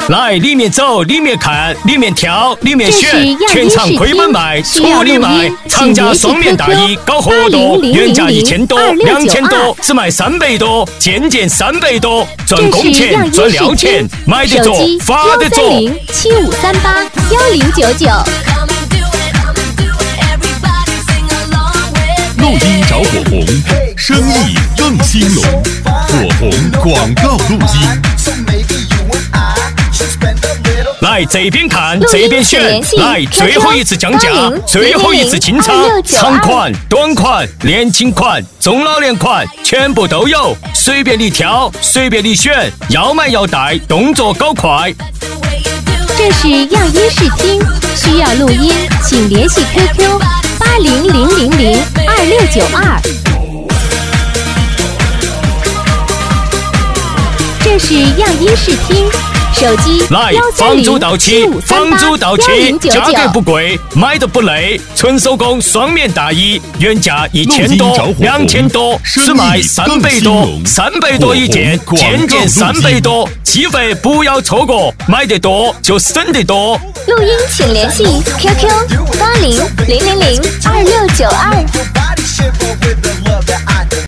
来，里面走，里面看，里面挑，里面选，全场亏本卖，处理卖，厂家双面大衣搞活动，原价1000多，2000多，只卖300多，件300多，赚工钱，赚料钱，买得着，发得着。 13075381099。 录音找火红，生意更兴隆。火红广告录音。 来这边看，这边选，来最后一次降价，最后一次清仓，长款、短款、年轻款、中老年款，全部都有，随便你挑，随便你选，要买要带，动作搞快。 这是样音视听，需要录音，请联系 QQ800002692。这是样音视听，手机来，房租到期，房租到期，价格不贵，买得不累，纯手工双面大衣，原价1000多，2000多，只卖300多，300多一件，件300多，机会不要错过，买得多就省得多。 录音请联系 QQ800002692。